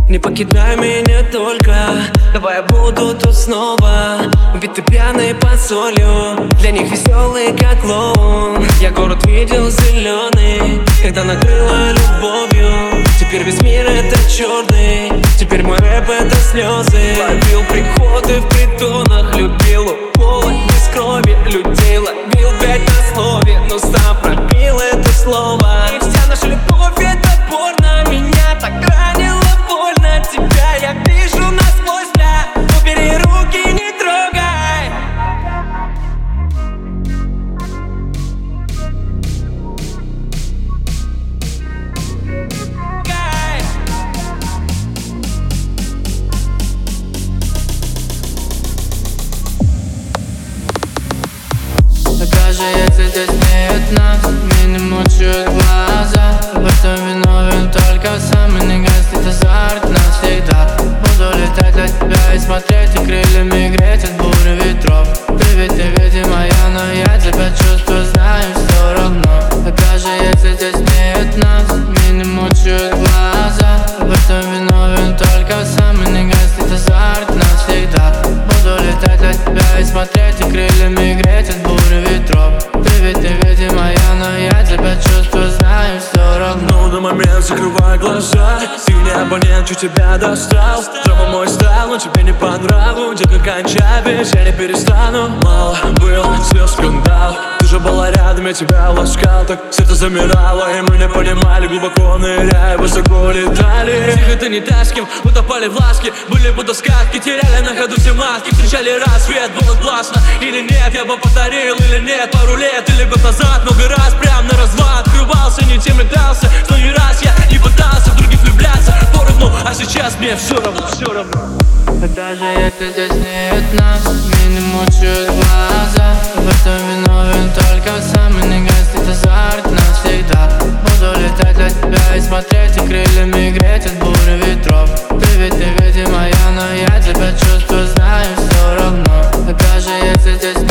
Не покидай меня только, давай я буду тут снова. Ведь ты пьяный под солью, для них веселый как клоун. Я город видел зеленый, когда накрыла любовью. Теперь весь мир это черный, теперь мой рэп это слезы. Ловил приходы в притонах, любил уколы без крови людей. Ловил 5 на слове, но сам пробил это слово. И вся наша любовь это порно, меня так ранило больно. Тебя я вижу насквозь, бля, убери руки, не трогай. Даже если здесь нет нас, мне не мучают глаза. В этом виновен только сам, и не гаснет азарт навсегда. Буду летать для тебя и смотреть, и крыльями греть от бури ветров. Ты ведь невидимая, но я тебя чувствую, знаю все равно. Даже если здесь нет нас, мне не мучают глаза. В этом виновен только сам, и не гаснет азарт навсегда. Буду летать для тебя и смотреть, и крыльями греть от бури ветров. Ты ведь невидимая, но я тебя чувствую, знаю все равно. Ну, на момент закрывай глаза, ты не абонент, что тебя достал. Драма мой стайл, но тебе не по нраву. Дико кончай, ведь я не перестану. Мало было слез, скандал. Ты же была рядом, я тебя ласкал. Так сердце замирало, и мы не понимали. Глубоко ныряя, высоко летали. Тихо, ты не та с кем, утопали в ласке. Были будто сказки, теряли на ходу все маски. Встречали рассвет, было классно или нет. Я бы повторил или нет, пару лет или год назад. Много раз прям на развод открывался, не тем метался. Что не раз я не пытался в других влюбляться поровну, а сейчас мне все равно, все равно. Даже если здесь нет нас, мне не мучают глаза. В этом виновен только сам, и не гаснет азарт навсегда. Буду летать для тебя и смотреть, и крыльями греть от бури ветров. Ты ведь невидимая, но я тебя чувствую, знаю все равно. Даже если здесь